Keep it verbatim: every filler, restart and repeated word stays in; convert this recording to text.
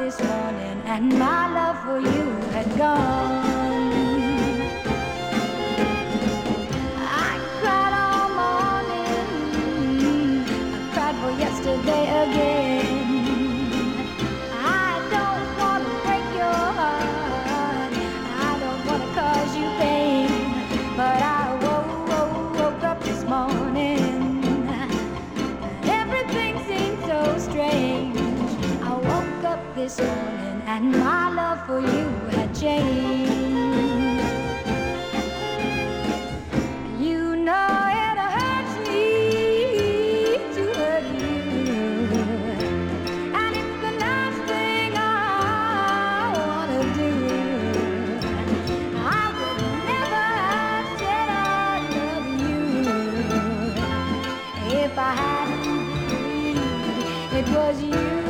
this morning and my love for you had gone. I cried all morning, I cried for yesterday again. I don't want to break your heart, I don't want to cause you pain, but I woke, woke, woke up this morning, everything seemed so strange. I woke up this morning and my love for you had changed. You know it hurts me to hurt you, and it's the last thing I wanna do. I would never have said I love you if I hadn't believed it was you.